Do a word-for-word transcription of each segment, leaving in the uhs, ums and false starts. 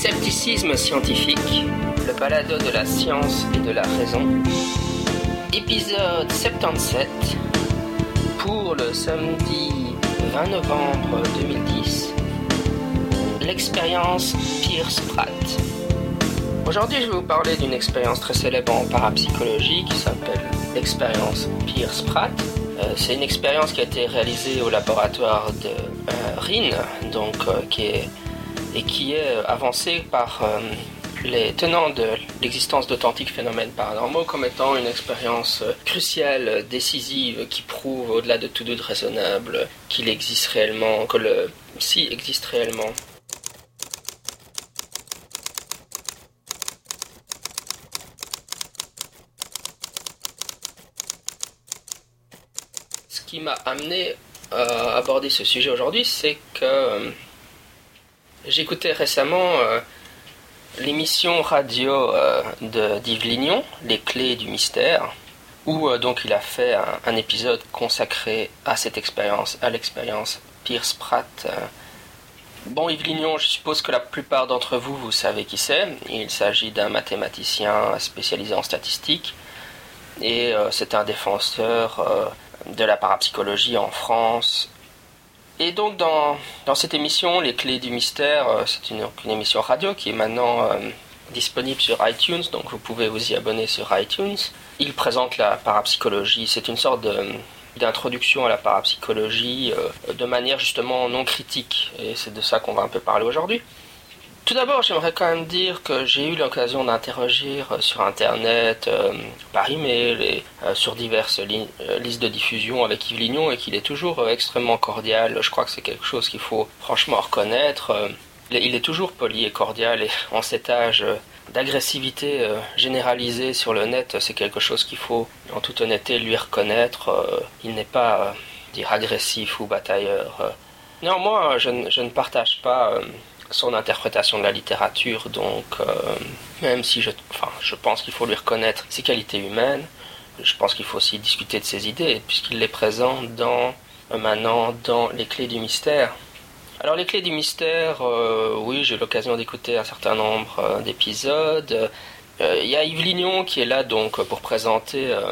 Scepticisme scientifique, le balado de la science et de la raison. Épisode soixante-dix-sept pour le samedi vingt novembre deux mille dix. L'expérience Pierce-Pratt. Aujourd'hui, je vais vous parler d'une expérience très célèbre en parapsychologie qui s'appelle l'expérience Pierce-Pratt. Euh, c'est une expérience qui a été réalisée au laboratoire de euh, R I N, donc euh, qui est et qui est avancée par euh, les tenants de l'existence d'authentiques phénomènes paranormaux comme étant une expérience euh, cruciale, décisive, qui prouve au-delà de tout doute raisonnable qu'il existe réellement, que le psy existe réellement. Ce qui m'a amené à aborder ce sujet aujourd'hui, c'est que euh, j'écoutais récemment euh, l'émission radio euh, de d'Yves Lignon, Les Clés du Mystère, où euh, donc il a fait un, un épisode consacré à cette expérience, à l'expérience Pierce-Pratt. Euh. Bon, Yves Lignon, je suppose que la plupart d'entre vous, vous savez qui c'est. Il s'agit d'un mathématicien spécialisé en statistique, et euh, c'est un défenseur euh, de la parapsychologie en France. Et donc dans, dans cette émission, Les Clés du Mystère, euh, c'est une, une émission radio qui est maintenant euh, disponible sur iTunes, donc vous pouvez vous y abonner sur iTunes. Il présente la parapsychologie, c'est une sorte de, d'introduction à la parapsychologie euh, de manière justement non critique, et c'est de ça qu'on va un peu parler aujourd'hui. Tout d'abord, j'aimerais quand même dire que j'ai eu l'occasion d'interagir sur Internet, euh, par email et euh, sur diverses li- euh, listes de diffusion avec Yves Lignon, et qu'il est toujours euh, extrêmement cordial. Je crois que c'est quelque chose qu'il faut franchement reconnaître. Euh, il est toujours poli et cordial, et en cet âge euh, d'agressivité euh, généralisée sur le net, c'est quelque chose qu'il faut en toute honnêteté lui reconnaître. Euh, il n'est pas euh, dire agressif ou batailleur. Euh. Néanmoins, je, n- je ne partage pas Euh, son interprétation de la littérature, donc euh, même si je, enfin, je pense qu'il faut lui reconnaître ses qualités humaines, je pense qu'il faut aussi discuter de ses idées, puisqu'il les présente dans, euh, maintenant dans Les Clés du Mystère. Alors Les Clés du Mystère, euh, oui, j'ai eu l'occasion d'écouter un certain nombre euh, d'épisodes. Il euh, y a Yves Lignon qui est là donc pour présenter euh,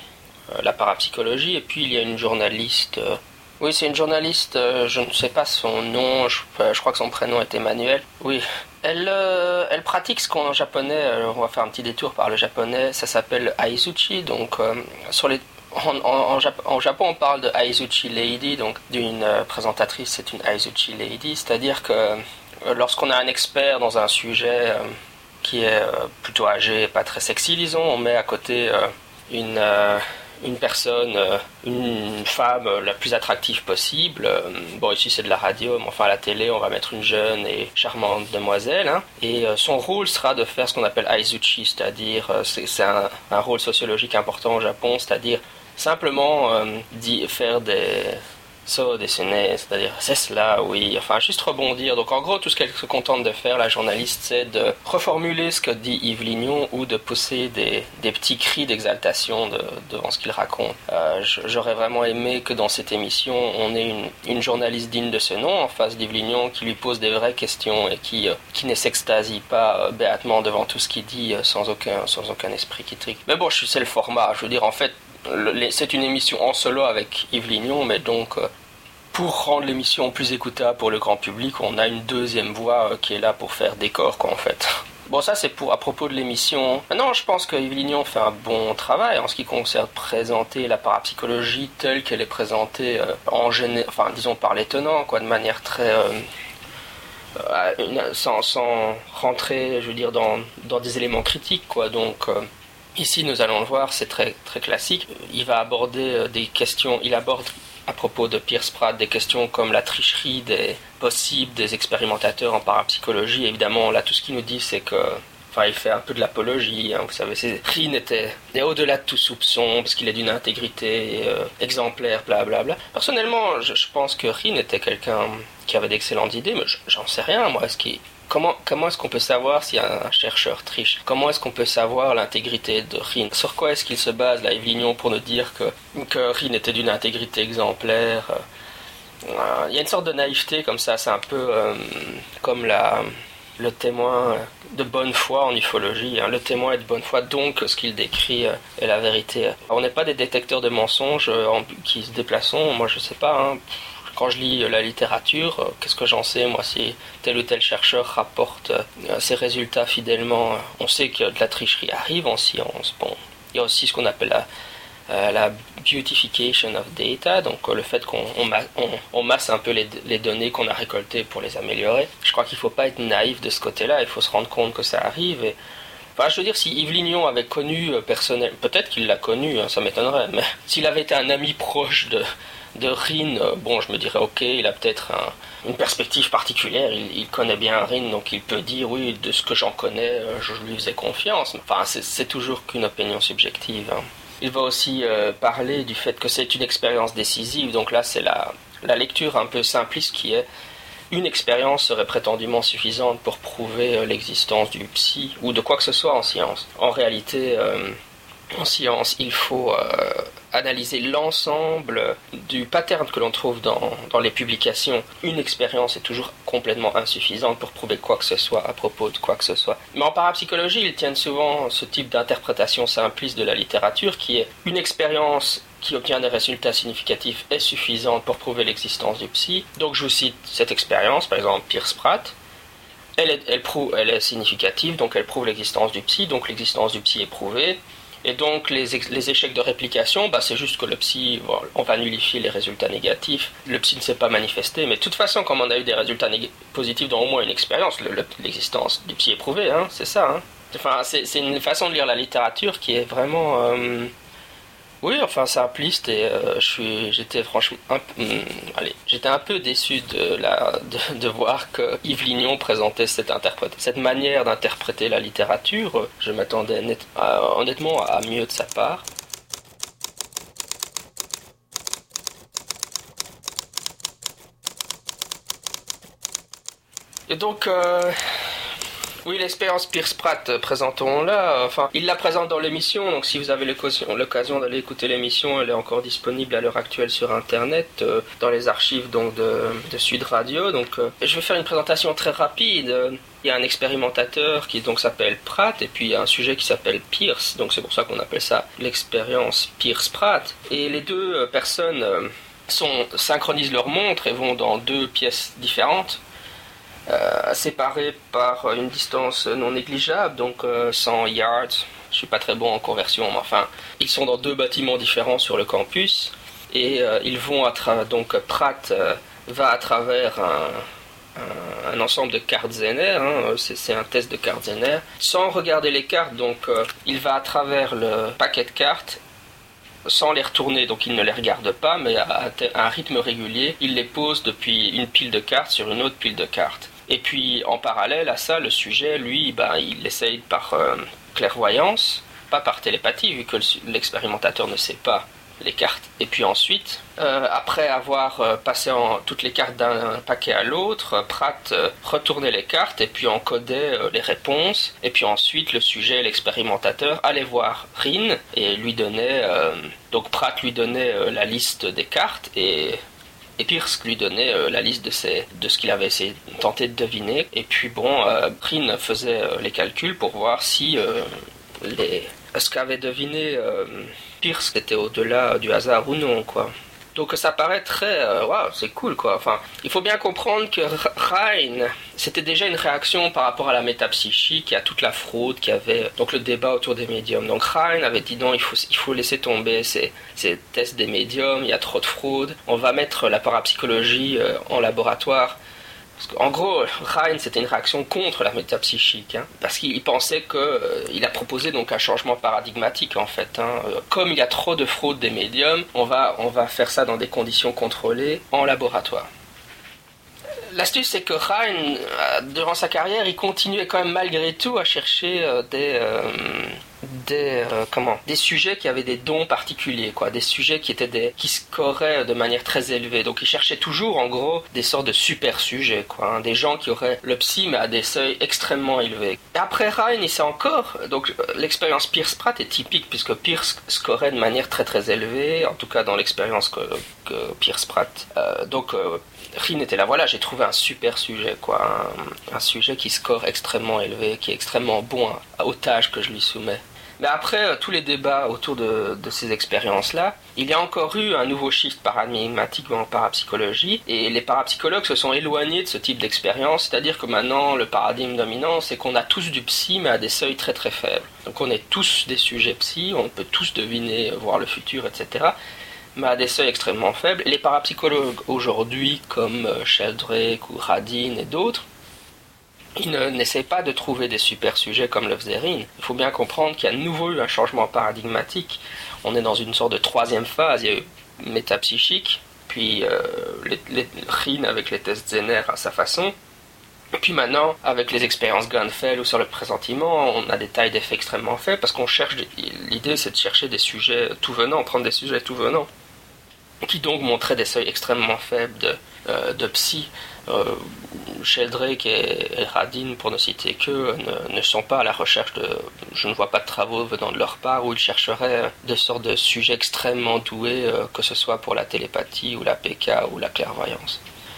la parapsychologie, et puis il y a une journaliste... Euh, Oui, c'est une journaliste, euh, je ne sais pas son nom, je, je crois que son prénom est Emmanuel. Oui, elle, euh, elle pratique ce qu'en japonais, euh, on va faire un petit détour par le japonais, ça s'appelle Aizuchi, donc euh, sur les, en, en, en, Jap- en Japon on parle de Aizuchi Lady, donc d'une euh, présentatrice, c'est une Aizuchi Lady, c'est-à-dire que euh, lorsqu'on a un expert dans un sujet euh, qui est euh, plutôt âgé, pas très sexy disons, on met à côté euh, une... Euh, une personne, une femme la plus attractive possible. Bon, ici c'est de la radio, mais enfin à la télé, on va mettre une jeune et charmante demoiselle. Hein. Et son rôle sera de faire ce qu'on appelle Aizuchi, c'est-à-dire, c'est, c'est un, un rôle sociologique important au Japon, c'est-à-dire simplement euh, d'y faire des... So, dessiner, c'est-à-dire c'est cela, oui, enfin juste rebondir. Donc en gros, tout ce qu'elle se contente de faire, la journaliste, c'est de reformuler ce que dit Yves Lignon ou de pousser des, des petits cris d'exaltation de, devant ce qu'il raconte. Euh, j'aurais vraiment aimé que dans cette émission, on ait une, une journaliste digne de ce nom en face d'Yves Lignon qui lui pose des vraies questions et qui, euh, qui ne s'extasie pas euh, béatement devant tout ce qu'il dit euh, sans aucun, sans aucun esprit critique. Mais bon, c'est le format, je veux dire, en fait, c'est une émission en solo avec Yves Lignon, mais donc euh, pour rendre l'émission plus écoutable pour le grand public, on a une deuxième voix euh, qui est là pour faire décor, quoi, en fait. Bon, ça c'est pour à propos de l'émission. Maintenant, je pense que Yves Lignon fait un bon travail en ce qui concerne présenter la parapsychologie telle qu'elle est présentée euh, en géné... enfin, disons par les tenants, quoi, de manière très euh, euh, une... sans, sans rentrer, je veux dire, dans, dans des éléments critiques, quoi, donc. Euh, Ici, nous allons le voir, c'est très, très classique. Il va aborder des questions, il aborde à propos de Pierce-Pratt des questions comme la tricherie des possibles des expérimentateurs en parapsychologie. Évidemment, là, tout ce qu'il nous dit, c'est que, enfin, il fait un peu de l'apologie. Hein, vous savez, R I N était au-delà de tout soupçon parce qu'il est d'une intégrité euh, exemplaire, blablabla. Personnellement, je, je pense que R I N était quelqu'un qui avait d'excellentes idées, mais j'en sais rien, moi. Est-ce qu'il Comment, comment est-ce qu'on peut savoir si un chercheur triche? Comment est-ce qu'on peut savoir l'intégrité de R I N? Sur quoi est-ce qu'il se base, là, Yves Lignon, pour nous dire que, que R I N était d'une intégrité exemplaire? Il euh, y a une sorte de naïveté comme ça, c'est un peu euh, comme la... le témoin de bonne foi en ufologie. Hein. Le témoin est de bonne foi, donc ce qu'il décrit est la vérité. On n'est pas des détecteurs de mensonges en, qui se déplaçons. Moi, je sais pas. Hein. Quand je lis la littérature, qu'est-ce que j'en sais, moi, si tel ou tel chercheur rapporte ses résultats fidèlement. On sait que de la tricherie arrive en science. Bon, il y a aussi ce qu'on appelle la, euh, la beautification of data, donc le fait qu'on on, on, on masse un peu les, les données qu'on a récoltées pour les améliorer. Je crois qu'il ne faut pas être naïf de ce côté-là, il faut se rendre compte que ça arrive. Et... Enfin, je veux dire, si Yves Lignon avait connu personnellement, peut-être qu'il l'a connu, hein, ça m'étonnerait, mais s'il avait été un ami proche de... de Rhin, bon, je me dirais, ok, il a peut-être un, une perspective particulière, il, il connaît bien Rhin, donc il peut dire, oui, de ce que j'en connais, je lui faisais confiance. Enfin, c'est, c'est toujours qu'une opinion subjective. Hein. Il va aussi euh, parler du fait que c'est une expérience décisive, donc là, c'est la, la lecture un peu simpliste qui est, une expérience serait prétendument suffisante pour prouver euh, l'existence du psy, ou de quoi que ce soit en science. En réalité... Euh, En science, il faut euh, analyser l'ensemble du pattern que l'on trouve dans, dans les publications. Une expérience est toujours complètement insuffisante pour prouver quoi que ce soit à propos de quoi que ce soit. Mais en parapsychologie, ils tiennent souvent ce type d'interprétation simpliste de la littérature qui est une expérience qui obtient des résultats significatifs est suffisante pour prouver l'existence du psy. Donc je vous cite cette expérience, par exemple Pierce-Pratt. Elle est, elle, prouve, elle est significative, donc elle prouve l'existence du psy, donc l'existence du psy est prouvée. Et donc les, les échecs de réplication, bah, c'est juste que le psy, bon, on va nullifier les résultats négatifs, le psy ne s'est pas manifesté, mais de toute façon, comme on a eu des résultats nég- positifs dans au moins une expérience, le, le, l'existence du psy est prouvée, hein, c'est ça. Hein. Enfin, c'est, c'est une façon de lire la littérature qui est vraiment... Euh, oui, enfin simpliste, et euh, je suis, j'étais franchement un peu, hum, allez, j'étais un peu déçu de, la, de, de voir que Yves Lignon présentait cette, interprét- cette manière d'interpréter la littérature. Je m'attendais net, à, honnêtement à mieux de sa part. Et donc... Euh, Oui, l'expérience Pierce-Pratt, euh, présentons-la. Enfin, il la présente dans l'émission, donc si vous avez l'occasion, l'occasion d'aller écouter l'émission, elle est encore disponible à l'heure actuelle sur Internet, euh, dans les archives donc, de, de Sud Radio. Donc, euh, je vais faire une présentation très rapide. Il y a un expérimentateur qui donc s'appelle Pratt, et puis il y a un sujet qui s'appelle Pierce, donc c'est pour ça qu'on appelle ça l'expérience Pierce-Pratt. Et les deux euh, personnes euh, sont, synchronisent leurs montres et vont dans deux pièces différentes. Euh, séparés par une distance non négligeable, donc euh, cent yards. Je suis pas très bon en conversion, mais enfin, ils sont dans deux bâtiments différents sur le campus et euh, ils vont à travers. Donc Pratt euh, va à travers un, un, un ensemble de cartes Zener, hein, c'est, c'est un test de cartes Zener, sans regarder les cartes. Donc euh, il va à travers le paquet de cartes sans les retourner, donc il ne les regarde pas, mais à un rythme régulier, il les pose depuis une pile de cartes sur une autre pile de cartes. Et puis en parallèle à ça, le sujet, lui, ben, il essaye par euh, clairvoyance, pas par télépathie, vu que l'expérimentateur ne sait pas les cartes. Et puis ensuite, euh, après avoir euh, passé en, toutes les cartes d'un paquet à l'autre, euh, Pratt euh, retournait les cartes et puis encodait euh, les réponses. Et puis ensuite, le sujet, l'expérimentateur, allait voir Rhin et lui donnait... Euh, donc Pratt lui donnait euh, la liste des cartes et... Et Pierce lui donnait euh, la liste de, ses, de ce qu'il avait essayé tenté de deviner. Et puis bon, euh, Rhin faisait euh, les calculs pour voir si euh, les, ce qu'avait deviné euh, Pierce était au-delà du hasard ou non, quoi. Donc ça paraît très... Euh, waouh, c'est cool, quoi. Enfin, il faut bien comprendre que Rhin, c'était déjà une réaction par rapport à la métapsychique et à toute la fraude qu'il y avait, donc le débat autour des médiums. Donc Rhin avait dit non, il faut, il faut laisser tomber ces, ces tests des médiums, il y a trop de fraude. On va mettre la parapsychologie euh, en laboratoire. Parce qu'en gros, Rhin, c'était une réaction contre la métapsychique, hein, parce qu'il pensait qu'il euh, a proposé donc un changement paradigmatique, en fait. Hein. Comme il y a trop de fraude des médiums, on va, on va faire ça dans des conditions contrôlées en laboratoire. L'astuce, c'est que Rhin, euh, durant sa carrière, il continuait quand même malgré tout à chercher euh, des... Euh, des euh, comment des sujets qui avaient des dons particuliers, quoi, des sujets qui étaient des qui scoraient de manière très élevée. Donc ils cherchaient toujours en gros des sortes de super sujets, quoi, hein, des gens qui auraient le psy mais à des seuils extrêmement élevés. Et après Rhine, il s'est encore donc l'expérience Pierce-Pratt est typique puisque Pierce scorait de manière très très élevée, en tout cas dans l'expérience que, que Pierce-Pratt. Euh, donc euh, Rhine était là, voilà, j'ai trouvé un super sujet, quoi, un, un sujet qui score extrêmement élevé, qui est extrêmement bon à, aux tâches que je lui soumets. Mais après euh, tous les débats autour de, de ces expériences-là, il y a encore eu un nouveau shift paradigmatique en parapsychologie, et les parapsychologues se sont éloignés de ce type d'expérience, c'est-à-dire que maintenant le paradigme dominant, c'est qu'on a tous du psy, mais à des seuils très très faibles. Donc on est tous des sujets psy, on peut tous deviner, voir le futur, et cetera, mais à des seuils extrêmement faibles. Et les parapsychologues aujourd'hui, comme Sheldrake ou Radin et d'autres, ils ne, n'essayent pas de trouver des super sujets comme le faisait Rhine. Il faut bien comprendre qu'il y a de nouveau eu un changement paradigmatique. On est dans une sorte de troisième phase. Il y a eu métapsychique, puis euh, les, les, Rhine avec les tests Zener à sa façon. Et puis maintenant, avec les expériences Glanfell ou sur le pressentiment, on a des tailles d'effets extrêmement faibles parce qu'on cherche. Des, l'idée, c'est de chercher des sujets tout venants, prendre des sujets tout venants, qui donc montraient des seuils extrêmement faibles de, euh, de psy. Euh, Sheldrake et, et Radin, pour ne citer qu'eux, ne, ne sont pas à la recherche de... Je ne vois pas de travaux venant de leur part où ils chercheraient de sortes de sujets extrêmement doués, euh, que ce soit pour la télépathie ou la P K ou la clairvoyance.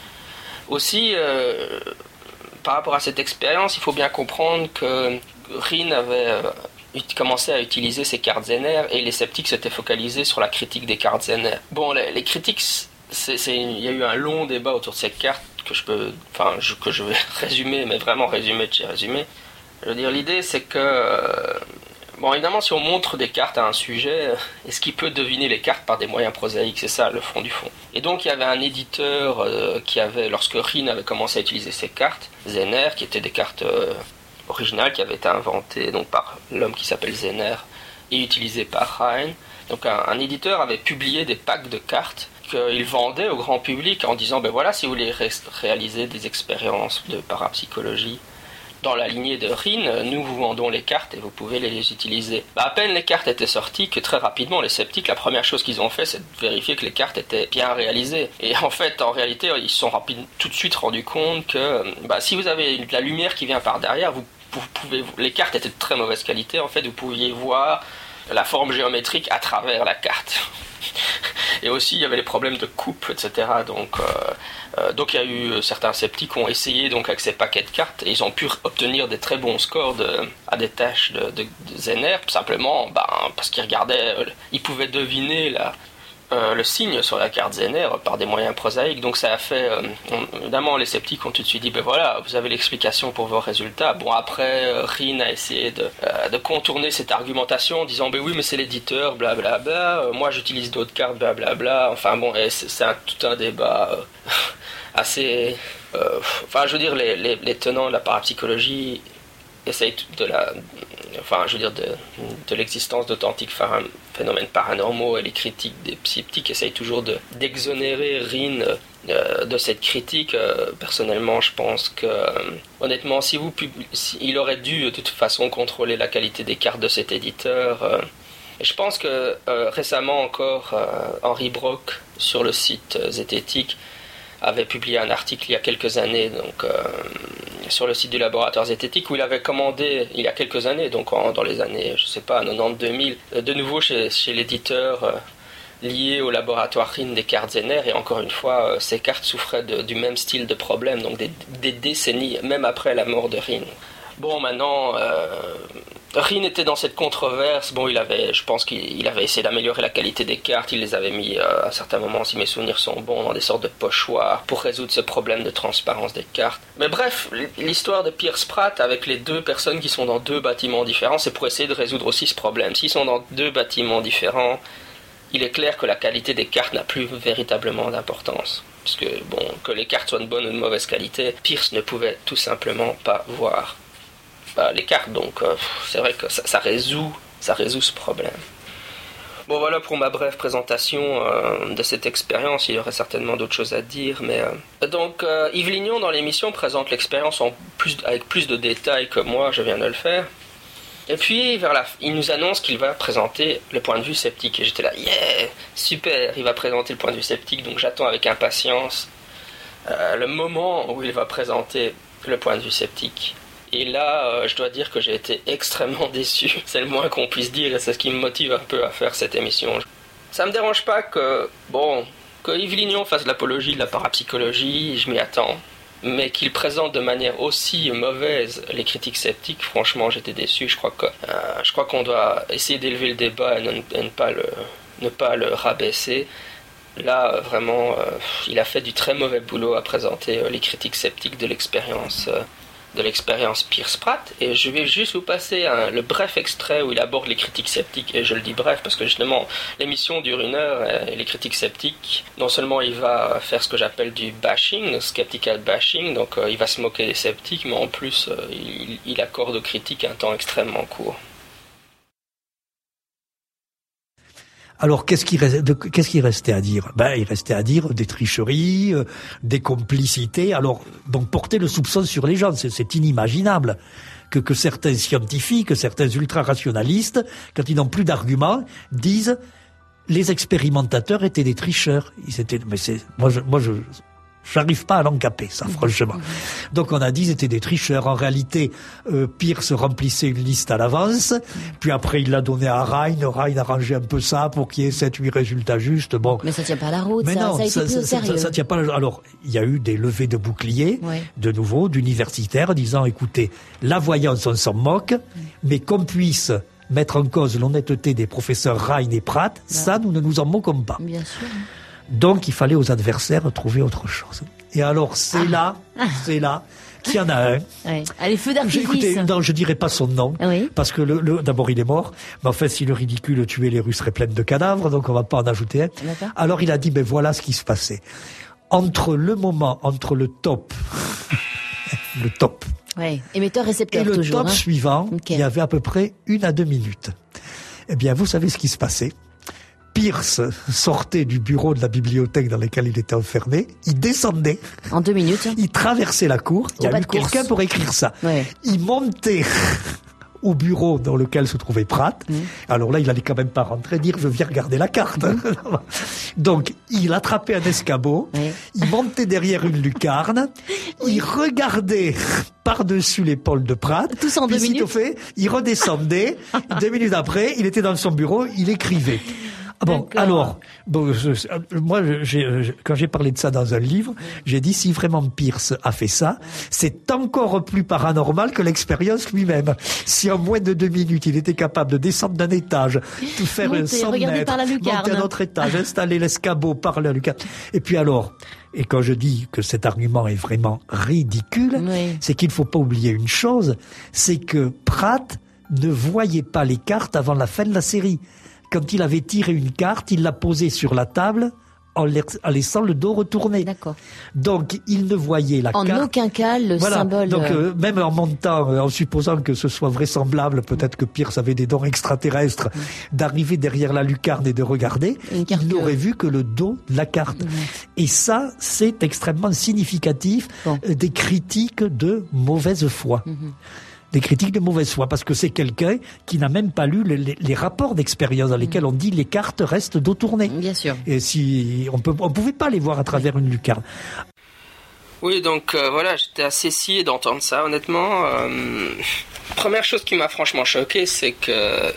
Aussi, euh, par rapport à cette expérience, il faut bien comprendre que Rhine avait euh, commencé à utiliser ses cartes Zener et les sceptiques s'étaient focalisés sur la critique des cartes Zener. Bon, les, les critiques, c'est, c'est, il y a eu un long débat autour de ces cartes que je peux, enfin, je, que je vais résumer, mais vraiment résumer de chez résumé. Je veux dire, l'idée, c'est que, euh, bon, évidemment, si on montre des cartes à un sujet, est-ce qu'il peut deviner les cartes par des moyens prosaïques? C'est ça, le fond du fond. Et donc, il y avait un éditeur euh, qui avait, lorsque Rhine avait commencé à utiliser ces cartes, Zener, qui étaient des cartes euh, originales, qui avaient été inventées donc, par l'homme qui s'appelle Zener et utilisées par Rhine. Donc, un, un éditeur avait publié des packs de cartes qu'il vendait au grand public en disant ben voilà, si vous voulez ré- réaliser des expériences de parapsychologie dans la lignée de Rhine, nous vous vendons les cartes et vous pouvez les utiliser. Ben, à peine les cartes étaient sorties que très rapidement les sceptiques, la première chose qu'ils ont fait, c'est de vérifier que les cartes étaient bien réalisées. Et en fait, en réalité, ils se sont rapide, tout de suite rendus compte que ben, si vous avez de la lumière qui vient par derrière, vous, vous pouvez, les cartes étaient de très mauvaise qualité, en fait, vous pouviez voir la forme géométrique à travers la carte. Et aussi il y avait les problèmes de coupe, et cetera. Donc, euh, euh, donc il y a eu certains sceptiques qui ont essayé donc avec ces paquets de cartes et ils ont pu obtenir des très bons scores de, à des tâches de, de, de Zener, simplement ben, parce qu'ils regardaient, euh, ils pouvaient deviner la, euh, le signe sur la carte Zener par des moyens prosaïques. Donc ça a fait, euh, on, évidemment les sceptiques ont tout de suite dit ben voilà, vous avez l'explication pour vos résultats. Bon après euh, Rhine a essayé de, euh, de contourner cette argumentation en disant ben oui mais c'est l'éditeur blablabla, bla, bla, euh, moi j'utilise d'autres cartes blablabla, bla, bla. Enfin bon et c'est, c'est un, tout un débat euh, assez euh, enfin je veux dire les, les, les tenants de la parapsychologie essayent de la enfin je veux dire de, de l'existence d'authentiques phénomènes paranormaux et les critiques des sceptiques essayent toujours de, d'exonérer Rhine euh, de cette critique. Euh, personnellement je pense que euh, honnêtement si vous publi- si, il aurait dû de toute façon contrôler la qualité des cartes de cet éditeur euh, et je pense que euh, récemment encore euh, Henri Brock sur le site euh, Zététique avait publié un article il y a quelques années donc euh, sur le site du laboratoire Zététique où il avait commandé il y a quelques années donc en, dans les années je sais pas quatre-vingt-dix deux mille de nouveau chez, chez l'éditeur euh, lié au laboratoire Rhine des cartes Zener et encore une fois euh, ces cartes souffraient de, du même style de problème donc des, des décennies même après la mort de Rhine. Bon maintenant euh, Rhine était dans cette controverse. Bon, il avait, je pense qu'il il avait essayé d'améliorer la qualité des cartes. Il les avait mis euh, à certains moments, si mes souvenirs sont bons, dans des sortes de pochoirs pour résoudre ce problème de transparence des cartes. Mais bref, l'histoire de Pierce-Pratt avec les deux personnes qui sont dans deux bâtiments différents, c'est pour essayer de résoudre aussi ce problème. S'ils sont dans deux bâtiments différents, il est clair que la qualité des cartes n'a plus véritablement d'importance. Parce que, bon, que les cartes soient de bonne ou de mauvaise qualité, Pierce ne pouvait tout simplement pas voir Bah, les cartes, donc euh, c'est vrai que ça, ça résout ça résout ce problème. Bon voilà pour ma brève présentation euh, de cette expérience, il y aurait certainement d'autres choses à dire, mais euh... donc euh, Yves Lignon dans l'émission présente l'expérience en plus, avec plus de détails que moi je viens de le faire. Et puis, vers la, il nous annonce qu'il va présenter le point de vue sceptique. Et j'étais là, yeah, super, il va présenter le point de vue sceptique. Donc j'attends avec impatience euh, le moment où il va présenter le point de vue sceptique. Et là, euh, je dois dire que j'ai été extrêmement déçu. C'est le moins qu'on puisse dire et c'est ce qui me motive un peu à faire cette émission. Ça me dérange pas que, bon, que Yves Lignon fasse de l'apologie de la parapsychologie, je m'y attends. Mais qu'il présente de manière aussi mauvaise les critiques sceptiques, franchement j'étais déçu. Je crois que euh, je crois qu'on doit essayer d'élever le débat et ne, et ne pas le ne pas le rabaisser. Là vraiment euh, il a fait du très mauvais boulot à présenter euh, les critiques sceptiques de l'expérience euh, de l'expérience Peirce-Pratt, et je vais juste vous passer un, le bref extrait où il aborde les critiques sceptiques, et je le dis bref parce que justement l'émission dure une heure, et les critiques sceptiques, non seulement il va faire ce que j'appelle du bashing, skeptical bashing, donc euh, il va se moquer des sceptiques, mais en plus euh, il, il accorde aux critiques un temps extrêmement court. Alors, qu'est-ce qui, reste, de, qu'est-ce qui restait à dire? Ben, il restait à dire des tricheries, euh, des complicités. Alors, donc, porter le soupçon sur les gens, c'est, c'est inimaginable que, que certains scientifiques, que certains ultra-rationalistes, quand ils n'ont plus d'arguments, disent les expérimentateurs étaient des tricheurs. Ils étaient, mais c'est, moi, je, moi, je, j'arrive pas à l'encaper, ça, franchement. Donc on a dit, ils étaient des tricheurs. En réalité, euh, Peirce remplissait une liste à l'avance, puis après il l'a donné à Rhine. Rhine a rangé un peu ça pour qu'il y ait sept huit résultats justes. Bon. Mais ça tient pas la route, Mais ça, non, ça a été ça, pris ça, au sérieux. Ça, ça tient pas la... Alors, il y a eu des levées de boucliers, ouais. de nouveau, d'universitaires, disant, écoutez, la voyance, on s'en moque, ouais. mais qu'on puisse mettre en cause l'honnêteté des professeurs Rhine et Pratt, ouais. ça, nous ne nous en moquons pas. Bien sûr. Donc, il fallait aux adversaires trouver autre chose. Et alors, c'est ah. là, ah. c'est là qu'il y en a un. Ouais. Allez, feu d'artifice. Écoutez, non, je dirais pas son nom, oui. parce que le, le, d'abord il est mort. Mais enfin, si le ridicule tuait les rues serait pleine de cadavres, donc on va pas en ajouter un. D'accord. Alors il a dit, ben voilà ce qui se passait. Entre le moment, entre le top, le top. Ouais. Émetteur-récepteur et le toujours, top hein. suivant, okay. il y avait à peu près une à deux minutes. Eh bien, vous savez ce qui se passait. Peirce sortait du bureau de la bibliothèque dans laquelle il était enfermé, il descendait. En deux minutes. Il traversait la cour, il y a eu quelqu'un pour écrire ça. Ouais. Il montait au bureau dans lequel se trouvait Pratt. Mmh. Alors là, il allait quand même pas rentrer, dire je viens regarder la carte. Mmh. Donc, il attrapait un escabeau, oui. il montait derrière une lucarne, oui. il regardait par-dessus l'épaule de Pratt. Tous en deux minutes. Puis, fait, il redescendait. Deux minutes après, il était dans son bureau, il écrivait. Ah bon, D'accord. alors, bon, je, moi, j'ai, je, quand j'ai parlé de ça dans un livre, j'ai dit si vraiment Peirce a fait ça, c'est encore plus paranormal que l'expérience lui-même. Si en moins de deux minutes, il était capable de descendre d'un étage, de faire monter, cent mètres, par la monter un autre étage, installer l'escabeau par la lucarne, et puis alors, et quand je dis que cet argument est vraiment ridicule, oui. c'est qu'il faut pas oublier une chose, c'est que Pratt ne voyait pas les cartes avant la fin de la série. Quand il avait tiré une carte, il l'a posée sur la table en laissant le dos retourné. D'accord. Donc, il ne voyait la en carte... En aucun cas, le voilà. symbole... Donc, euh, même en montant, euh, en supposant que ce soit vraisemblable, peut-être que Peirce avait des dons extraterrestres, mmh. d'arriver derrière la lucarne et de regarder, il n'aurait que... vu que le dos de la carte. Mmh. Et ça, c'est extrêmement significatif bon. euh, des critiques de mauvaise foi. Mmh. Des critiques de mauvaise foi, parce que c'est quelqu'un qui n'a même pas lu les, les, les rapports d'expérience dans lesquels on dit les cartes restent dos tourné. Bien sûr. Et si on peut, on pouvait pas les voir à travers une lucarne. Oui, donc euh, voilà, j'étais assez scié d'entendre ça, honnêtement. Euh, première chose qui m'a franchement choqué, c'est que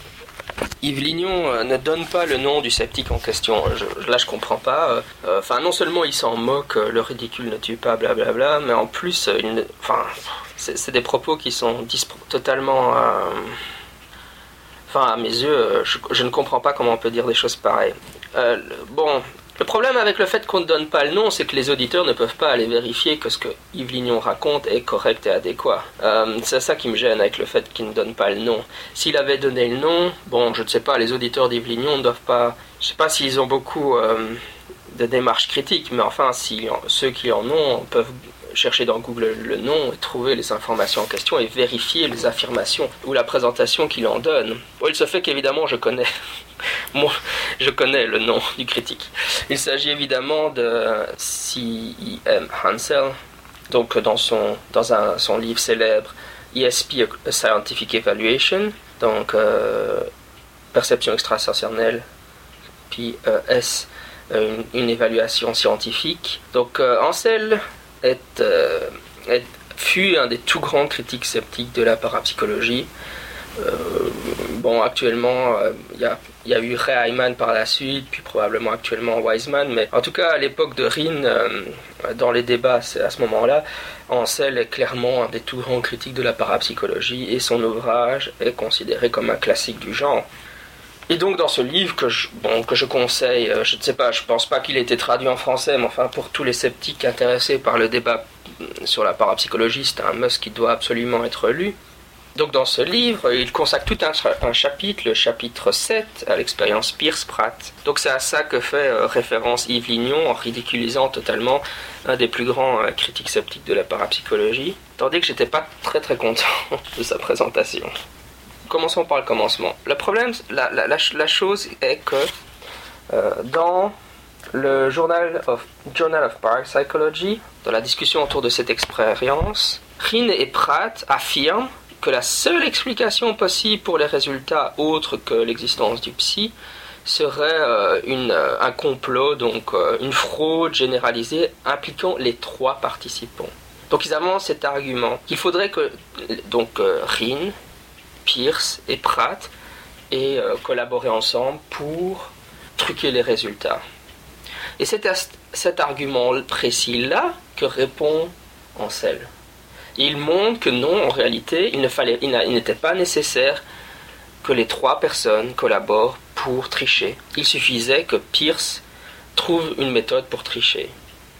Yves Lignon euh, ne donne pas le nom du sceptique en question. Je, là, je comprends pas. Enfin, euh, non seulement il s'en moque, le ridicule ne tue pas, blablabla, bla bla, mais en plus, il ne, enfin. C'est, c'est des propos qui sont dispro- totalement... Euh... Enfin, à mes yeux, je, je ne comprends pas comment on peut dire des choses pareilles. Euh, bon, le problème avec le fait qu'on ne donne pas le nom, c'est que les auditeurs ne peuvent pas aller vérifier que ce que Yves Lignon raconte est correct et adéquat. Euh, c'est ça qui me gêne avec le fait qu'il ne donne pas le nom. S'il avait donné le nom, bon, je ne sais pas, les auditeurs d'Yves Lignon ne doivent pas... Je ne sais pas s'ils ont beaucoup euh, de démarches critiques, mais enfin, si, ceux qui en ont peuvent... chercher dans Google le nom et trouver les informations en question et vérifier les affirmations ou la présentation qu'il en donne. Bon, il se fait qu'évidemment je connais moi je connais le nom du critique. Il s'agit évidemment de C E M Hansel, donc dans son dans un son livre célèbre E S P, Scientific Evaluation, donc euh, perception extrasensorielle, puis euh, S, une, une évaluation scientifique. Donc euh, Ansel est, euh, est, fut un des tout grands critiques sceptiques de la parapsychologie. Euh, bon, actuellement, il euh, y, y a eu Ray Hyman par la suite, puis probablement actuellement Wiseman, mais en tout cas, à l'époque de Rhine, euh, dans les débats à ce moment-là, Ansel est clairement un des tout grands critiques de la parapsychologie, et son ouvrage est considéré comme un classique du genre. Et donc, dans ce livre que je, bon, que je conseille, je ne sais pas, je ne pense pas qu'il ait été traduit en français, mais enfin, pour tous les sceptiques intéressés par le débat sur la parapsychologie, c'est un must qui doit absolument être lu. Donc dans ce livre, il consacre tout un, un chapitre, le chapitre sept, à l'expérience Peirce-Pratt. Donc c'est à ça que fait euh, référence Yves Lignon en ridiculisant totalement un des plus grands euh, critiques sceptiques de la parapsychologie, tandis que j'étais pas très très content de sa présentation. Commençons par le commencement. Le problème, la, la, la, la chose est que euh, dans le Journal of, Journal of Parapsychology, dans la discussion autour de cette expérience, Rhine et Pratt affirment que la seule explication possible pour les résultats autres que l'existence du psy serait euh, une, euh, un complot, donc euh, une fraude généralisée impliquant les trois participants. Donc ils avancent cet argument qu'il faudrait que donc euh, Rhine, Peirce et Pratt aient euh, collaboré ensemble pour truquer les résultats. Et c'est à cet argument précis-là que répond Ansel. Il montre que non, en réalité, il ne fallait, il n'était pas nécessaire que les trois personnes collaborent pour tricher. Il suffisait que Peirce trouve une méthode pour tricher.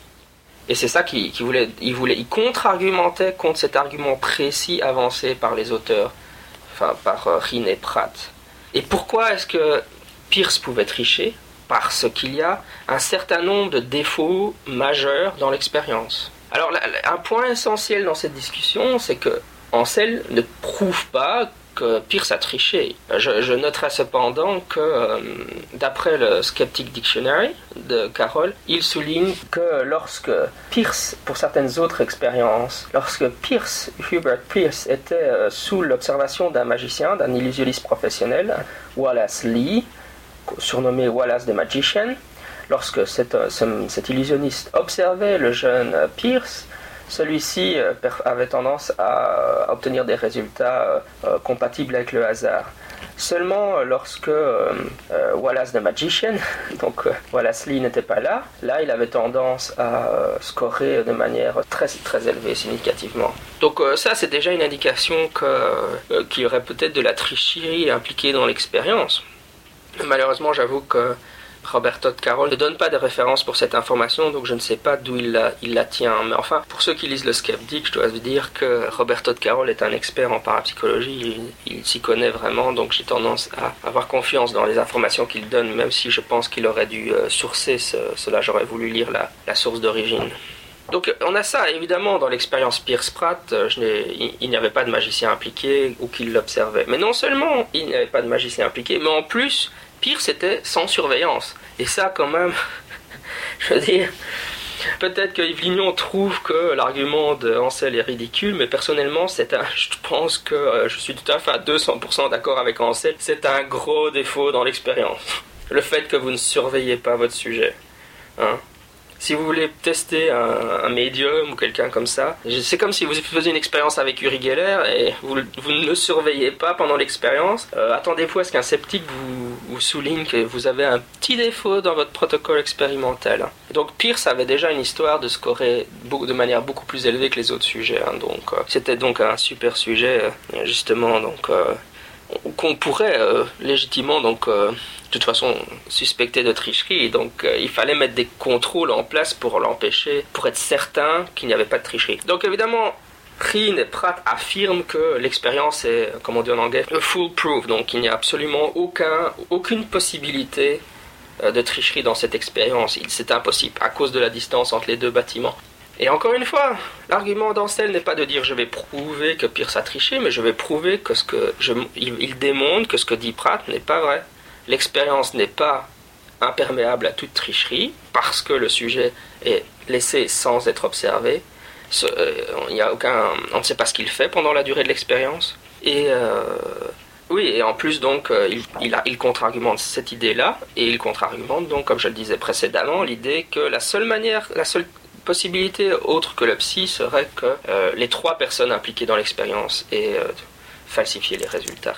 Et c'est ça qu'il, qu'il voulait, il voulait. Il contre-argumentait contre cet argument précis avancé par les auteurs, enfin par euh, Rhine et Pratt. Et pourquoi est-ce que Peirce pouvait tricher ? Parce qu'il y a un certain nombre de défauts majeurs dans l'expérience. Alors, un point essentiel dans cette discussion, c'est que Ansel ne prouve pas que Peirce a triché. Je, je noterai cependant que, euh, d'après le Skeptic Dictionary de Carroll, il souligne que lorsque Peirce, pour certaines autres expériences, lorsque Peirce, Hubert Peirce, était euh, sous l'observation d'un magicien, d'un illusionniste professionnel, Wallace Lee, surnommé Wallace the Magician, lorsque cet, cet illusionniste observait le jeune Peirce, celui-ci avait tendance à obtenir des résultats compatibles avec le hasard. Seulement lorsque euh, Wallace the Magician, donc Wallace Lee n'était pas là, là il avait tendance à scorer de manière très, très élevée, significativement. Donc euh, ça c'est déjà une indication que, euh, qu'il y aurait peut-être de la tricherie impliquée dans l'expérience. Malheureusement j'avoue que Robert Todd Carroll ne donne pas de référence pour cette information, donc je ne sais pas d'où il la, il la tient. Mais enfin, pour ceux qui lisent le Skeptic, je dois vous dire que Robert Todd Carroll est un expert en parapsychologie, il, il s'y connaît vraiment, donc j'ai tendance à avoir confiance dans les informations qu'il donne, même si je pense qu'il aurait dû euh, sourcer ce, cela, j'aurais voulu lire la, la source d'origine. Donc on a ça, évidemment, dans l'expérience Peirce-Pratt, je n'ai, il, il n'y avait pas de magicien impliqué ou qu'il l'observait. Mais non seulement il n'y avait pas de magicien impliqué, mais en plus, Peirce était sans surveillance. Et ça, quand même, je veux dire, peut-être que Yves Lignon trouve que l'argument de Ansel est ridicule, mais personnellement, c'est un, je pense que euh, je suis tout à fait à deux cents pour cent d'accord avec Ansel, c'est un gros défaut dans l'expérience. Le fait que vous ne surveillez pas votre sujet. Hein. Si vous voulez tester un, un médium ou quelqu'un comme ça, c'est comme si vous faisiez une expérience avec Uri Geller et vous, vous ne le surveillez pas pendant l'expérience. Euh, attendez-vous à ce qu'un sceptique vous, vous souligne que vous avez un petit défaut dans votre protocole expérimental. Donc Peirce avait déjà une histoire de scorer beaucoup, de manière beaucoup plus élevée que les autres sujets. Hein. Donc euh, c'était donc un super sujet, euh, justement, donc euh, qu'on pourrait euh, légitimement donc euh, de toute façon suspecté de tricherie, donc euh, il fallait mettre des contrôles en place pour l'empêcher, pour être certain qu'il n'y avait pas de tricherie. Donc évidemment, Rhine et Pratt affirment que l'expérience est, comme on dit en anglais, foolproof, donc il n'y a absolument aucun, aucune possibilité euh, de tricherie dans cette expérience. C'est impossible, à cause de la distance entre les deux bâtiments. Et encore une fois, l'argument d'Ansel n'est pas de dire je vais prouver que Peirce a triché, mais je vais prouver que ce que je, il, il démontre que ce que dit Pratt n'est pas vrai. L'expérience n'est pas imperméable à toute tricherie, parce que le sujet est laissé sans être observé, Ce, euh, il y a aucun, on ne sait pas ce qu'il fait pendant la durée de l'expérience. Et euh, oui, et en plus donc euh, il, il, a, il contre-argumente cette idée-là, et il contre-argumente donc, comme je le disais précédemment, l'idée que la seule manière, la seule possibilité autre que le psy serait que euh, les trois personnes impliquées dans l'expérience aient euh, falsifié les résultats.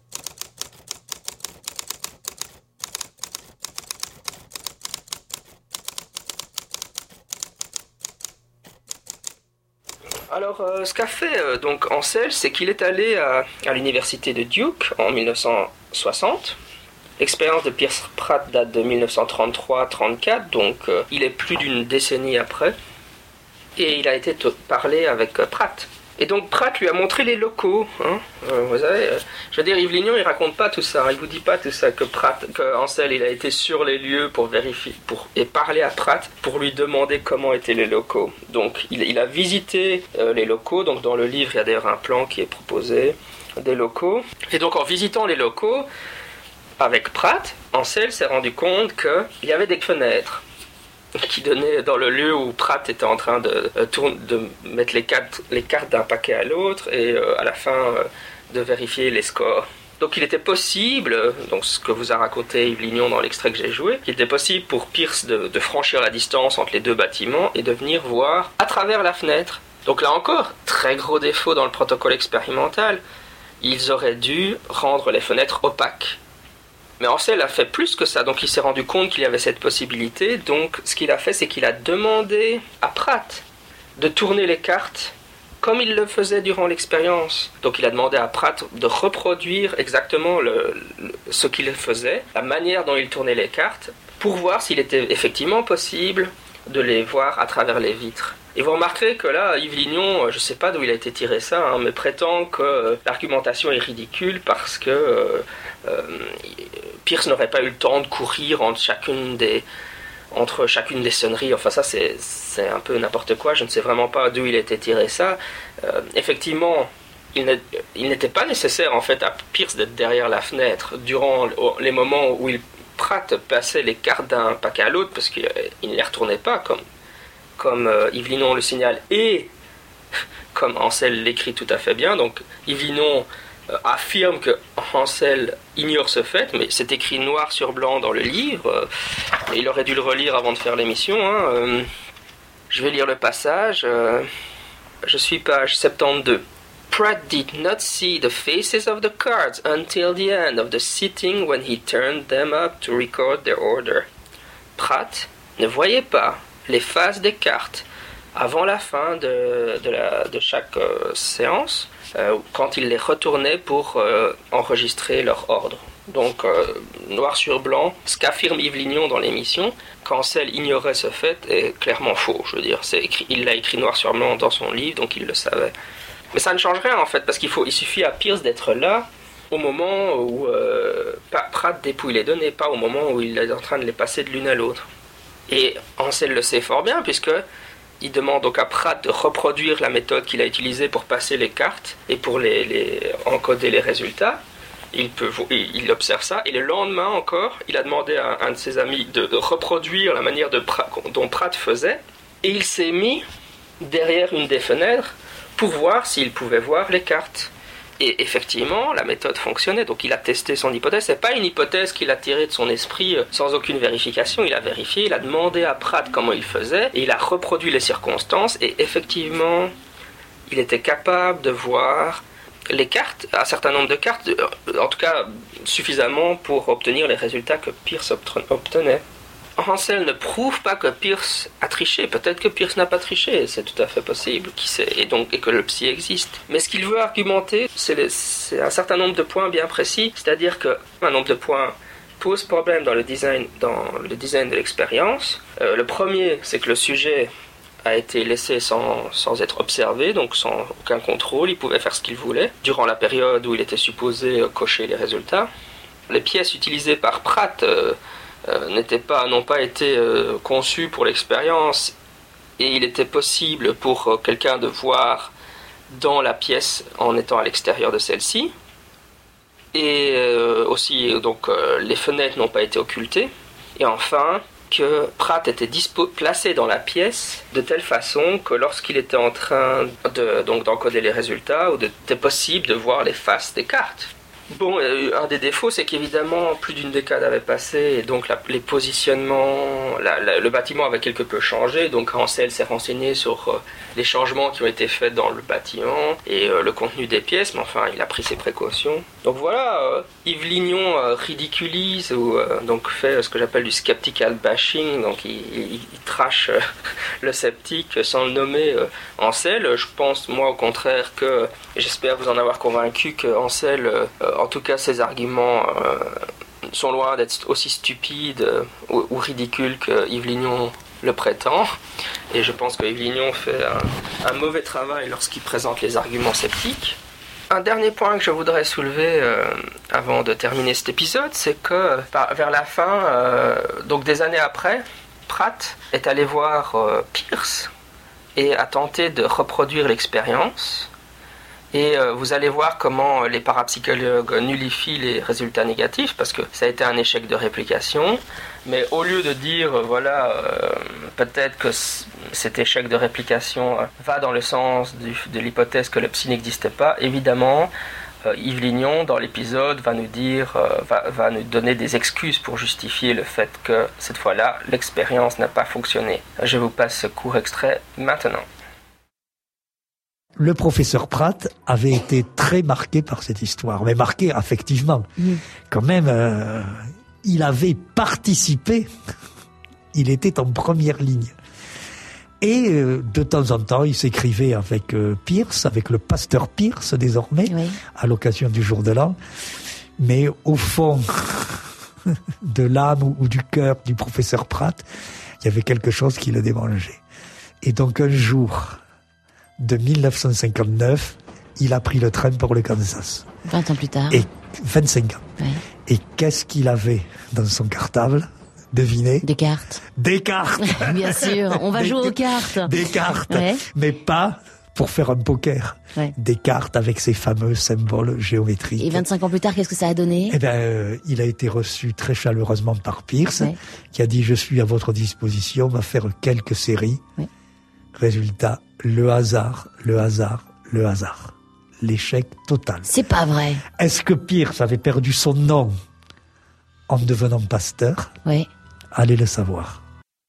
Alors, euh, ce qu'a fait euh, donc Ansel, c'est qu'il est allé à, à l'université de Duke en dix-neuf cent soixante. L'expérience de Pierce Pratt date de dix-neuf cent trente-trois trente-quatre, donc euh, il est plus d'une décennie après. Et il a été t- parlé avec euh, Pratt. Et donc Pratt lui a montré les locaux. Hein. Euh, vous savez, euh, je veux dire, Yves Lignon, il raconte pas tout ça. Hein. Il vous dit pas tout ça que Pratt, que Ansel, il a été sur les lieux pour vérifier, pour et parler à Pratt pour lui demander comment étaient les locaux. Donc il, il a visité euh, les locaux. Donc dans le livre, il y a d'ailleurs un plan qui est proposé des locaux. Et donc en visitant les locaux avec Pratt, Ansel s'est rendu compte qu'il y avait des fenêtres qui donnait dans le lieu où Pratt était en train de, euh, tourne, de mettre les cartes, les cartes d'un paquet à l'autre et euh, à la fin euh, de vérifier les scores. Donc il était possible, donc ce que vous a raconté Yves Lignon dans l'extrait que j'ai joué, qu'il était possible pour Pierce de, de franchir la distance entre les deux bâtiments et de venir voir à travers la fenêtre. Donc là encore, très gros défaut dans le protocole expérimental, ils auraient dû rendre les fenêtres opaques. Mais Ansel a fait plus que ça, donc il s'est rendu compte qu'il y avait cette possibilité, donc ce qu'il a fait, c'est qu'il a demandé à Pratt de tourner les cartes comme il le faisait durant l'expérience. Donc il a demandé à Pratt de reproduire exactement le, le, ce qu'il faisait, la manière dont il tournait les cartes, pour voir s'il était effectivement possible de les voir à travers les vitres. Et vous remarquerez que là, Yves Lignon, je ne sais pas d'où il a été tiré ça, hein, mais prétend que euh, l'argumentation est ridicule parce que euh, euh, Pierce n'aurait pas eu le temps de courir entre chacune des, entre chacune des sonneries. Enfin ça, c'est, c'est un peu n'importe quoi, je ne sais vraiment pas d'où il a été tiré ça. Euh, effectivement, il, n'est, il n'était pas nécessaire en fait à Pierce d'être derrière la fenêtre durant les moments où il Pratt passait les cartes d'un paquet à l'autre parce qu'il ne les retournait pas comme comme euh, Yves Lignon le signale et comme Ansel l'écrit tout à fait bien. Donc Yves Lignon euh, affirme que Ansel ignore ce fait, mais c'est écrit noir sur blanc dans le livre. Euh, et il aurait dû le relire avant de faire l'émission. Hein. Euh, je vais lire le passage. Euh, je suis page soixante-douze. Pratt did not see the faces of the cards until the end of the sitting when he turned them up to record their order. Pratt ne voyait pas les faces des cartes avant la fin de, de, la, de chaque euh, séance, euh, quand il les retournait pour euh, enregistrer leur ordre. Donc, euh, noir sur blanc, ce qu'affirme Yves Lignon dans l'émission, qu'Ansel ignorait ce fait est clairement faux. Je veux dire, c'est écrit, il l'a écrit noir sur blanc dans son livre, donc il le savait. Mais ça ne change rien en fait, parce qu'il faut, il suffit à Pierce d'être là au moment où euh, Pratt dépouille les données, pas au moment où il est en train de les passer de l'une à l'autre. Et Ansel le sait fort bien, puisqu'il demande donc à Pratt de reproduire la méthode qu'il a utilisée pour passer les cartes et pour les, les encoder les résultats. Il, peut, il observe ça, et le lendemain encore, il a demandé à un de ses amis de, de reproduire la manière de Pratt, dont Pratt faisait, et il s'est mis derrière une des fenêtres pour voir s'il pouvait voir les cartes. Et effectivement, la méthode fonctionnait, donc il a testé son hypothèse. C'est pas une hypothèse qu'il a tirée de son esprit sans aucune vérification, il a vérifié, il a demandé à Pratt comment il faisait, et il a reproduit les circonstances, et effectivement, il était capable de voir les cartes, un certain nombre de cartes, en tout cas suffisamment pour obtenir les résultats que Pierce obtenait. Ansel ne prouve pas que Pierce a triché. Peut-être que Pierce n'a pas triché, c'est tout à fait possible, qui sait, et donc et que le psy existe. Mais ce qu'il veut argumenter, c'est, le, c'est un certain nombre de points bien précis, c'est-à-dire qu'un nombre de points pose problème dans le design, dans le design de l'expérience. Euh, le premier, c'est que le sujet a été laissé sans, sans être observé, donc sans aucun contrôle, il pouvait faire ce qu'il voulait, durant la période où il était supposé cocher les résultats. Les pièces utilisées par Pratt euh, Euh, n'étaient pas, n'ont pas été euh, conçus pour l'expérience, et il était possible pour euh, quelqu'un de voir dans la pièce en étant à l'extérieur de celle-ci. Et euh, aussi, donc, euh, les fenêtres n'ont pas été occultées. Et enfin, que Pratt était dispo- placé dans la pièce de telle façon que lorsqu'il était en train de, donc, d'encoder les résultats, ou de, c'était possible de voir les faces des cartes. Bon, euh, un des défauts, c'est qu'évidemment, plus d'une décade avait passé, et donc la, les positionnements, la, la, le bâtiment avait quelque peu changé, donc Ansel s'est renseigné sur euh, les changements qui ont été faits dans le bâtiment, et euh, le contenu des pièces, mais enfin, il a pris ses précautions. Donc voilà, euh, Yves Lignon euh, ridiculise, ou euh, donc fait euh, ce que j'appelle du skeptical bashing, donc il, il, il trash euh, le sceptique sans le nommer euh, Ansel. Je pense, moi, au contraire, que, j'espère vous en avoir convaincu, que Ansel... Euh, en tout cas, ces arguments euh, sont loin d'être aussi stupides euh, ou, ou ridicules que Yves Lignon le prétend. Et je pense que Yves Lignon fait un, un mauvais travail lorsqu'il présente les arguments sceptiques. Un dernier point que je voudrais soulever euh, avant de terminer cet épisode, c'est que par, vers la fin, euh, donc des années après, Pratt est allé voir euh, Peirce et a tenté de reproduire l'expérience. Et euh, vous allez voir comment les parapsychologues nullifient les résultats négatifs, parce que ça a été un échec de réplication. Mais au lieu de dire, euh, voilà, euh, peut-être que c- cet échec de réplication euh, va dans le sens du, de l'hypothèse que le psy n'existe pas, évidemment, euh, Yves Lignon, dans l'épisode, va nous dire, euh, va, va nous donner des excuses pour justifier le fait que, cette fois-là, l'expérience n'a pas fonctionné. Je vous passe ce court extrait maintenant. Le professeur Pratt avait été très marqué par cette histoire, mais marqué affectivement. Mmh. Quand même, euh, il avait participé, il était en première ligne. Et euh, de temps en temps, il s'écrivait avec euh, Peirce, avec le pasteur Peirce désormais, oui. à l'occasion du jour de l'an. Mais au fond de l'âme ou, ou du cœur du professeur Pratt, il y avait quelque chose qui le démangeait. Et donc un jour... de dix-neuf cent cinquante-neuf, il a pris le train pour le Kansas. vingt ans plus tard. Et vingt-cinq ans. Oui. Et qu'est-ce qu'il avait dans son cartable? Devinez? Des cartes. Des cartes. Bien sûr, on va des, jouer aux cartes. Des cartes, ouais. Mais pas pour faire un poker. Ouais. Des cartes avec ces fameux symboles géométriques. Et vingt-cinq ans plus tard, qu'est-ce que ça a donné? Eh ben, euh, il a été reçu très chaleureusement par Peirce, ouais. qui a dit « Je suis à votre disposition, on va faire quelques séries. Ouais. » Résultat, le hasard, le hasard, le hasard. L'échec total. C'est pas vrai. Est-ce que Peirce avait perdu son nom en devenant pasteur? Oui. Allez le savoir.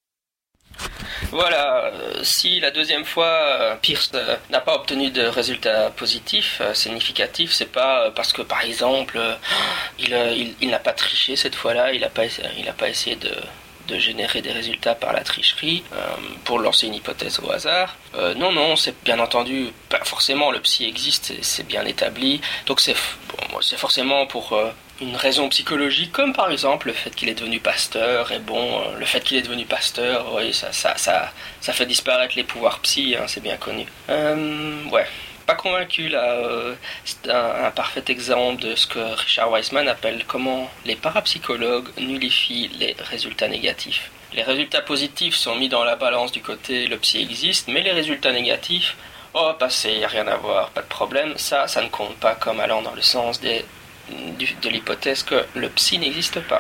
Voilà, euh, si la deuxième fois euh, Peirce euh, n'a pas obtenu de résultats positifs, euh, significatifs, c'est pas euh, parce que par exemple euh, il, euh, il, il n'a pas triché cette fois-là, il n'a pas, il n'a pas essayé de... de générer des résultats par la tricherie euh, pour lancer une hypothèse au hasard. Euh, non, non, c'est bien entendu, bah, forcément le psy existe, c'est, c'est bien établi, donc c'est, bon, c'est forcément pour euh, une raison psychologique, comme par exemple le fait qu'il est devenu pasteur, et bon, euh, le fait qu'il est devenu pasteur, oui, ça, ça, ça, ça fait disparaître les pouvoirs psy, hein, c'est bien connu. Euh, ouais. Pas convaincu là, euh, c'est un, un parfait exemple de ce que Richard Wiseman appelle comment les parapsychologues nullifient les résultats négatifs. Les résultats positifs sont mis dans la balance du côté le psy existe, mais les résultats négatifs, oh passé, il n'y a rien à voir, pas de problème, ça, ça ne compte pas comme allant dans le sens des, du, de l'hypothèse que le psy n'existe pas.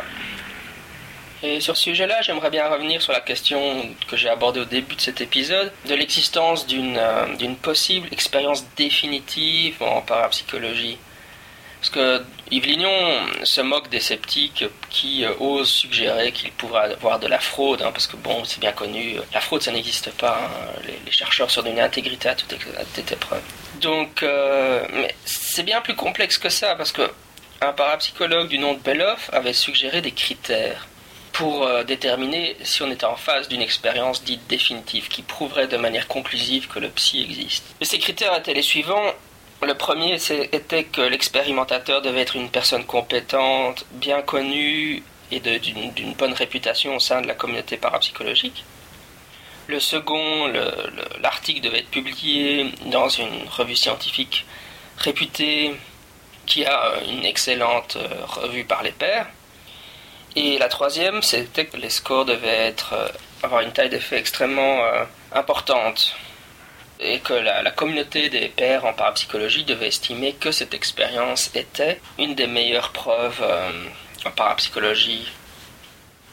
Et sur ce sujet-là, j'aimerais bien revenir sur la question que j'ai abordée au début de cet épisode, de l'existence d'une, euh, d'une possible expérience définitive en parapsychologie. Parce que Yves Lignon se moque des sceptiques qui euh, osent suggérer qu'il pourrait y avoir de la fraude, hein, parce que bon, c'est bien connu, la fraude ça n'existe pas, hein, les, les chercheurs sont d'une intégrité à toute, à toute épreuve. Donc, euh, mais c'est bien plus complexe que ça, parce que un parapsychologue du nom de Belloff avait suggéré des critères pour euh, déterminer si on était en face d'une expérience dite définitive, qui prouverait de manière conclusive que le psy existe. Et ces critères étaient les suivants. Le premier était que l'expérimentateur devait être une personne compétente, bien connue et de, d'une, d'une bonne réputation au sein de la communauté parapsychologique. Le second, le, le, l'article devait être publié dans une revue scientifique réputée qui a une excellente revue par les pairs. Et la troisième, c'était que les scores devaient être, euh, avoir une taille d'effet extrêmement euh, importante. Et que la, la communauté des pairs en parapsychologie devait estimer que cette expérience était une des meilleures preuves euh, en parapsychologie.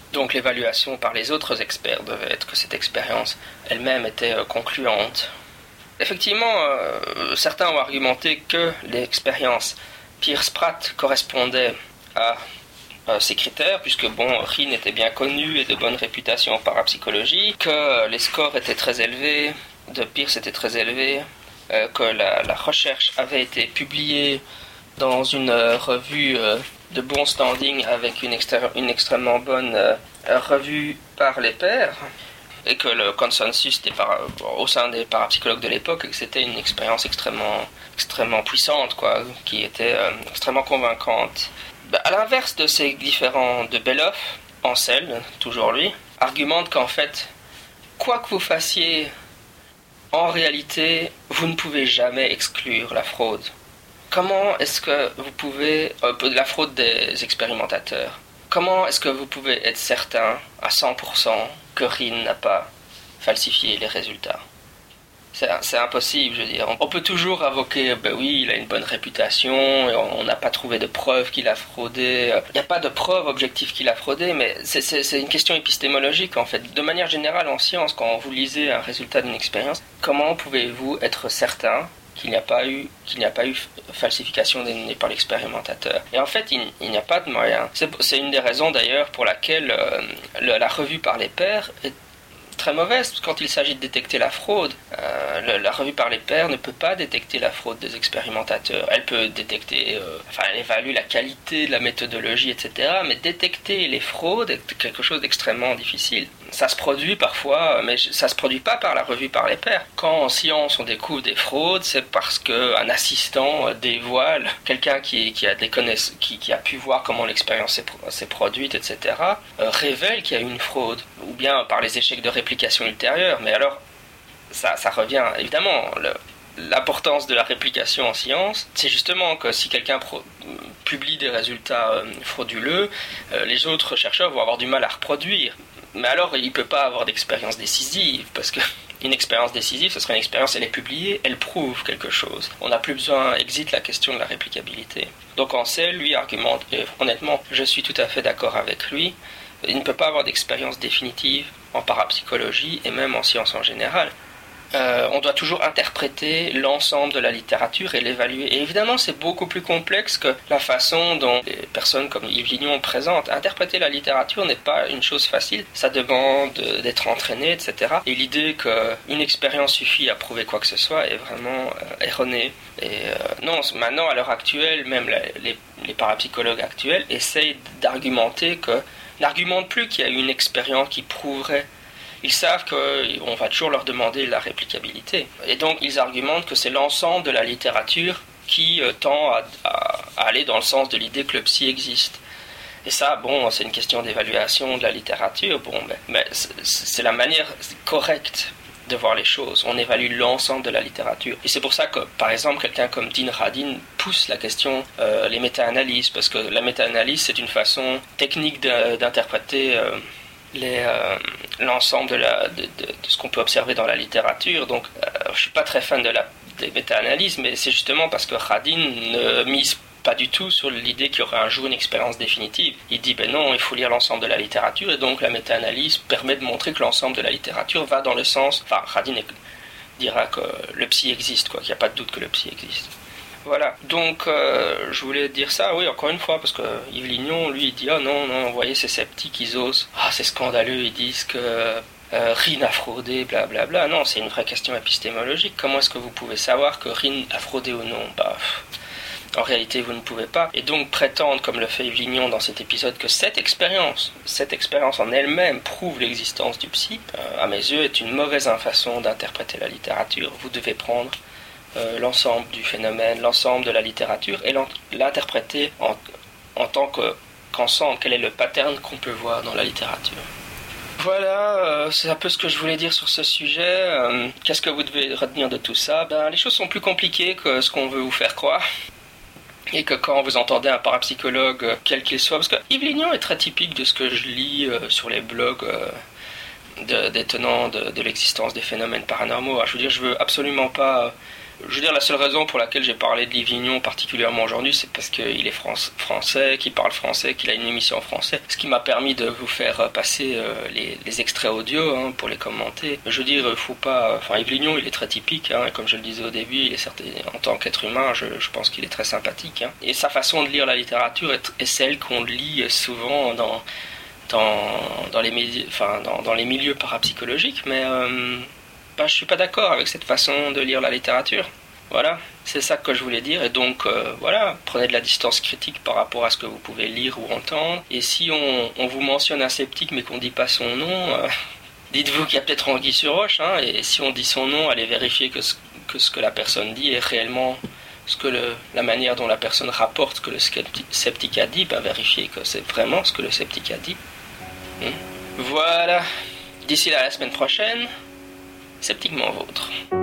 Donc l'évaluation par les autres experts devait être que cette expérience elle-même était euh, concluante. Effectivement, euh, certains ont argumenté que l'expérience Pierce-Pratt correspondait à euh, ces critères, puisque bon, Rhin était bien connu et de bonne réputation en parapsychologie, que euh, les scores étaient très élevés, de Pierce étaient très élevés, euh, que la, la recherche avait été publiée dans une euh, revue euh, de bon standing avec une, extré- une extrêmement bonne euh, revue par les pairs, et que le consensus des para- au sein des parapsychologues de l'époque, que c'était une expérience extrêmement, extrêmement puissante, quoi, qui était euh, extrêmement convaincante. Bah, à l'inverse de ces différents de Belloff, Ansel, toujours lui, argumente qu'en fait, quoi que vous fassiez, en réalité, vous ne pouvez jamais exclure la fraude. Comment est-ce que vous pouvez... Euh, la fraude des expérimentateurs. Comment est-ce que vous pouvez être certain à cent pour cent que Rhin n'a pas falsifié les résultats? C'est, c'est impossible, je veux dire. On peut toujours invoquer, ben oui, il a une bonne réputation, et on n'a pas trouvé de preuves qu'il a fraudé. Il n'y a pas de preuves objectives qu'il a fraudé, mais c'est, c'est, c'est une question épistémologique, en fait. De manière générale, en science, quand vous lisez un résultat d'une expérience, comment pouvez-vous être certain qu'il n'y a pas eu, qu'il n'y a pas eu falsification des données par l'expérimentateur? Et en fait, il, il n'y a pas de moyen. C'est, c'est une des raisons, d'ailleurs, pour laquelle euh, le, la revue par les pairs est très mauvaise quand il s'agit de détecter la fraude. Euh, le, la revue par les pairs ne peut pas détecter la fraude des expérimentateurs. Elle peut détecter, euh, enfin, elle évalue la qualité de la méthodologie, et cetera. Mais détecter les fraudes est quelque chose d'extrêmement difficile. Ça se produit parfois, mais ça se produit pas par la revue par les pairs. Quand en science on découvre des fraudes, c'est parce qu'un assistant dévoile, quelqu'un qui, qui, a des connaiss- qui, qui a pu voir comment l'expérience s'est, s'est produite, et cetera, euh, révèle qu'il y a eu une fraude, ou bien par les échecs de réplication ultérieure. Mais alors, ça, ça revient évidemment. Le, l'importance de la réplication en science, c'est justement que si quelqu'un pro- publie des résultats euh, frauduleux, euh, les autres chercheurs vont avoir du mal à reproduire. Mais alors, il ne peut pas avoir d'expérience décisive, parce qu'une expérience décisive, ce serait une expérience, elle est publiée, elle prouve quelque chose. On n'a plus besoin, existe la question de la réplicabilité. Donc Ansel, lui, argumente, et honnêtement, je suis tout à fait d'accord avec lui, il ne peut pas avoir d'expérience définitive en parapsychologie, et même en sciences en général. Euh, on doit toujours interpréter l'ensemble de la littérature et l'évaluer. Et évidemment, c'est beaucoup plus complexe que la façon dont les personnes comme Yves Lignon présentent. Interpréter la littérature n'est pas une chose facile. Ça demande d'être entraîné, et cetera. Et l'idée qu'une expérience suffit à prouver quoi que ce soit est vraiment euh, erronée. Et euh, non, maintenant, à l'heure actuelle, même la, les, les parapsychologues actuels essayent d'argumenter que... n'argumentent plus qu'il y a une expérience qui prouverait. Ils savent qu'on va toujours leur demander la réplicabilité. Et donc, ils argumentent que c'est l'ensemble de la littérature qui euh, tend à, à, à aller dans le sens de l'idée que le psy existe. Et ça, bon, c'est une question d'évaluation de la littérature. Bon, mais, mais c'est, c'est la manière correcte de voir les choses. On évalue l'ensemble de la littérature. Et c'est pour ça que, par exemple, quelqu'un comme Dean Radin pousse la question, euh, les méta-analyses, parce que la méta-analyse, c'est une façon technique de, d'interpréter... Euh, Les, euh, l'ensemble de, la, de, de, de ce qu'on peut observer dans la littérature. Donc, euh, je ne suis pas très fan de la, des méta-analyses, mais c'est justement parce que Radin ne mise pas du tout sur l'idée qu'il y aurait un jour une expérience définitive. Il dit, ben non, il faut lire l'ensemble de la littérature, et donc la méta-analyse permet de montrer que l'ensemble de la littérature va dans le sens... Enfin, Radin dira que le psy existe, quoi, qu'il n'y a pas de doute que le psy existe. Voilà, donc euh, je voulais dire ça, oui, encore une fois, parce que Yves Lignon, lui, il dit « Ah oh, non, non, vous voyez, ces sceptiques, ils osent. Ah, c'est scandaleux, ils disent que euh, Rhin a fraudé, blablabla. Bla, bla. » Non, c'est une vraie question épistémologique. Comment est-ce que vous pouvez savoir que Rhin a fraudé ou non? Bah, en réalité, vous ne pouvez pas. Et donc, prétendre, comme le fait Yves Lignon dans cet épisode, que cette expérience, cette expérience en elle-même prouve l'existence du psy, euh, à mes yeux, est une mauvaise façon d'interpréter la littérature. Vous devez prendre... Euh, l'ensemble du phénomène, l'ensemble de la littérature, et l'interpréter en, en tant que, qu'ensemble, quel est le pattern qu'on peut voir dans la littérature. Voilà, euh, c'est un peu ce que je voulais dire sur ce sujet. Euh, qu'est-ce que vous devez retenir de tout ça? Ben, les choses sont plus compliquées que ce qu'on veut vous faire croire. Et que quand vous entendez un parapsychologue, euh, quel qu'il soit, parce que Yves Lignon est très typique de ce que je lis euh, sur les blogs euh, de, des tenants de, de l'existence des phénomènes paranormaux. Alors, je veux dire, je veux absolument pas... Je veux dire, la seule raison pour laquelle j'ai parlé de Yves Lignon particulièrement aujourd'hui, c'est parce qu'il est France, français, qu'il parle français, qu'il a une émission en français. Ce qui m'a permis de vous faire passer euh, les, les extraits audio hein, pour les commenter. Je veux dire, faut pas... Enfin, Yves Lignon, il est très typique. Hein, et comme je le disais au début, il est certain, en tant qu'être humain, je, je pense qu'il est très sympathique. Hein. Et sa façon de lire la littérature est, est celle qu'on lit souvent dans, dans, dans, les, médi- enfin, dans, dans les milieux parapsychologiques, mais... Euh, Ben, je suis pas d'accord avec cette façon de lire la littérature. Voilà, c'est ça que je voulais dire. Et donc, euh, voilà, prenez de la distance critique par rapport à ce que vous pouvez lire ou entendre. Et si on, on vous mentionne un sceptique mais qu'on dit pas son nom, euh, dites-vous qu'il y a peut-être anguille sur roche. Hein, et si on dit son nom, allez vérifier que ce que, ce que la personne dit est réellement ce que le, la manière dont la personne rapporte ce que le sceptique a dit. Ben, vérifiez que c'est vraiment ce que le sceptique a dit. Hum. Voilà, d'ici là, la semaine prochaine. Sceptiquement vôtre.